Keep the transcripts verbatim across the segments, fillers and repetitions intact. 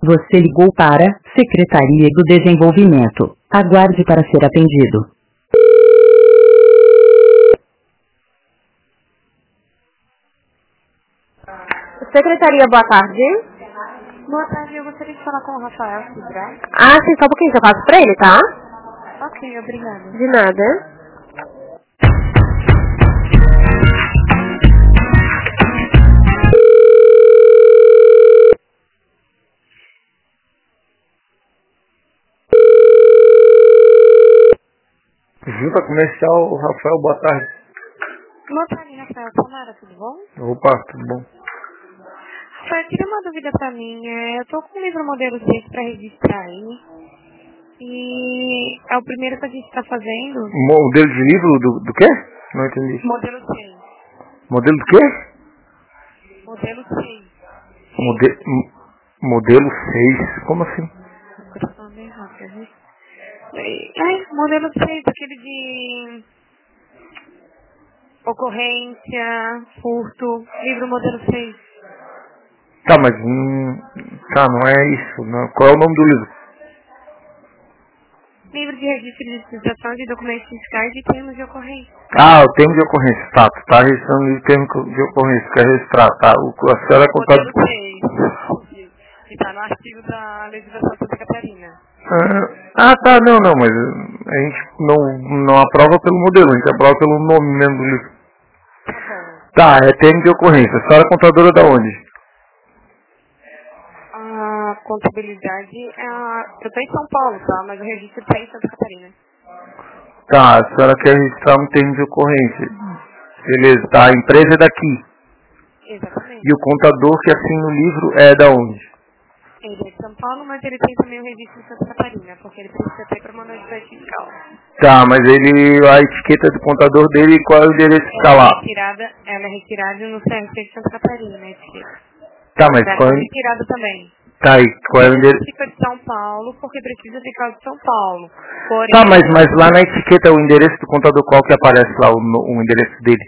Você ligou para Secretaria do Desenvolvimento. Aguarde para ser atendido. Secretaria, boa tarde. Boa tarde, eu gostaria de falar com o Rafael Cidra. Ah, sim, só um pouquinho, eu passo pra ele, tá? Ok, obrigada. De nada. Junta Comercial, Rafael, boa tarde. Boa tarde, Rafael. Samara, tudo bom? Opa, tudo bom? Rafael, eu queria uma dúvida pra mim. É, eu tô com um livro modelo seis pra registrar aí. E é o primeiro que a gente tá fazendo. Modelo de livro do, do quê? Não entendi. Modelo seis. Modelo do quê? Modelo seis. Mode, m- modelo seis. Como assim? Eu tô falando errado, quer ver? É, modelo seis, aquele de ocorrência, furto, livro modelo seis. Tá, mas hum, tá, não é isso. Não. Qual é o nome do livro? Livro de registro de utilização de documentos fiscais e termos de ocorrência. Ah, o termo de ocorrência. Tá, tu tá registrando o termo de ocorrência. Quer registrar, tá? O, a senhora é Modelo contadora. seis. Que está no artigo da legislação de Santa Catarina. Ah, ah, tá, não, não, mas a gente não, não aprova pelo modelo, a gente aprova pelo nome mesmo do livro. Tá bom. Tá, é termo de ocorrência. A senhora é contadora da onde? A contabilidade é a... Eu estou em São Paulo, tá? Mas o registro está em Santa Catarina. Tá, a senhora quer registrar um termo de ocorrência. Beleza, tá, a empresa é daqui. Exatamente. E o contador que assina o livro é da onde? Ele é de São Paulo, mas ele tem também o registro em Santa Catarina, porque ele precisa ter para mandar de fiscal. Tá, mas ele, a etiqueta do contador dele, qual é o endereço que tá Ela é lá? retirada, ela é retirada no C R C de Santa Catarina, a etiqueta. Tá, mas Ela qual é é, retirada também. tá aí, qual é o endereço? Fica de São Paulo, porque precisa ficar de São Paulo. Porém, Tá, mas, mas lá na etiqueta o endereço do contador, qual que aparece lá, o, no- o endereço dele?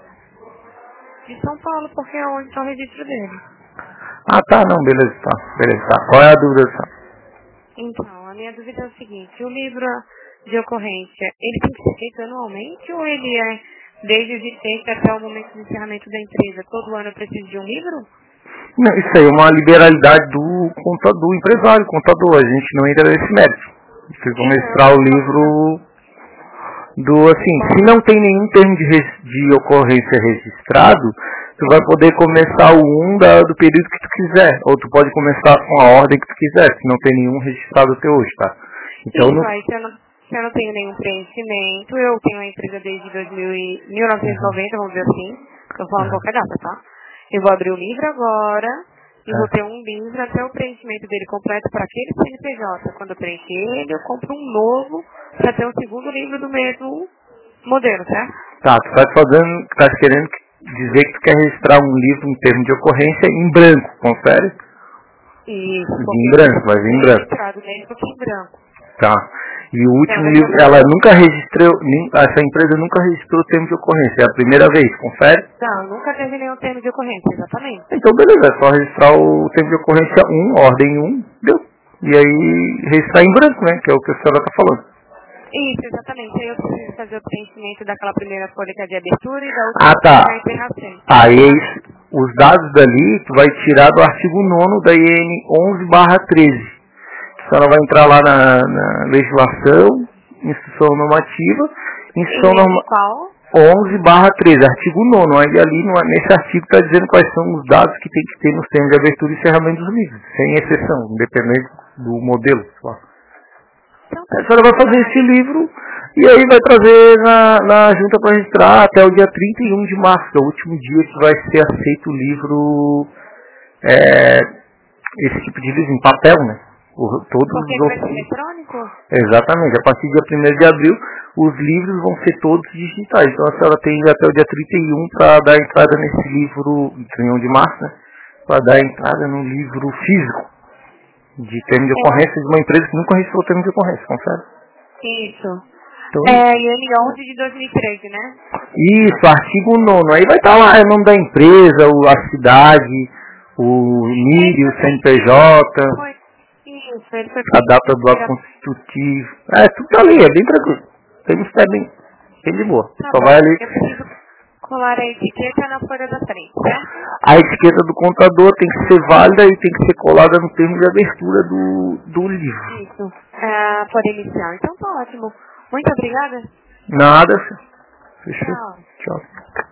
de São Paulo, porque é onde está o registro dele. Ah, tá, não, beleza, tá, beleza, tá. Qual é a dúvida, tá? Então, a minha dúvida é o seguinte, o livro de ocorrência, ele tem que ser feito anualmente ou ele é desde o existência até o momento do encerramento da empresa? Todo ano eu preciso de um livro? Não, isso aí é uma liberalidade do contador, do empresário, contador, a gente não entra nesse mérito. Vocês vão registrar o livro do, assim, se não tem nenhum termo de, res- de ocorrência registrado, tu vai poder começar o um da, do período que tu quiser, ou tu pode começar com a ordem que tu quiser, se não tem nenhum registrado até hoje, tá? Então, Isso, no, aí se eu, não, se eu não tenho nenhum preenchimento, eu tenho a empresa desde dois mil e, mil novecentos e noventa, vamos dizer assim, estou falando qualquer data, tá? Eu vou abrir o livro agora e vou ter um livro até o preenchimento dele completo para aquele C N P J. Quando eu preencher ele, eu compro um novo para ter um segundo livro do mesmo modelo, certo? tá, tu tá fazendo, tá querendo dizer que tu quer registrar um livro em termo de ocorrência em branco, confere? Isso, Em branco, vai vir em branco. registrado mesmo que em branco. Tá. E o último Não, livro, não, não. ela nunca registrou, nem- essa empresa nunca registrou o termo de ocorrência, é a primeira vez, confere? Não, nunca teve nenhum termo de ocorrência, exatamente. Então beleza, é só registrar o termo de ocorrência um, ordem um, deu. E aí registrar em branco, né, que é o que a senhora está falando. Isso, exatamente. Aí eu preciso fazer o preenchimento daquela primeira folha que é de abertura e da outra Ah, tá. que é a encerração. Aí os dados dali, tu vai tirar do artigo nono da I N onze barra treze. A senhora vai entrar lá na, na legislação, instrução normativa, instrução E norma... qual? onze barra treze, artigo nono. Aí ali no- nesse artigo está dizendo quais são os dados que tem que ter nos termos de abertura e encerramento dos livros, sem exceção, independente do modelo. Só. Então, A senhora vai fazer esse livro e aí vai trazer na, na junta para registrar até o dia trinta e um de março, que é o último dia que vai ser aceito o livro, é, esse tipo de livro em papel, né? O, todos porque os vai ser outros. eletrônico? Exatamente, a partir do dia primeiro de abril, os livros vão ser todos digitais. Então a senhora tem até o dia trinta e um para dar entrada nesse livro, trinta e um de março, né? Para dar entrada no livro físico de termo de ocorrência de uma empresa que nunca registrou termo de ocorrência, confere? Isso. Então, É, I N onze de dois mil e treze, né? isso, artigo nono. Aí vai estar lá o nome da empresa, o- a cidade, o N I R, o C N P J. Foi, Isso, ele foi A data do ato constitutivo. É, tudo tá ali, é bem tranquilo. Tem um step bem, bem de boa. Tá Só bom. vai ali. Eu preciso colar a etiqueta na folha da frente, certo? A etiqueta do contador tem que ser válida e tem que ser colada no termo de abertura do, do livro. Isso. Ah, folha inicial. Então tá ótimo. Muito obrigada. Nada, filho. Fechou. Tchau. Tchau.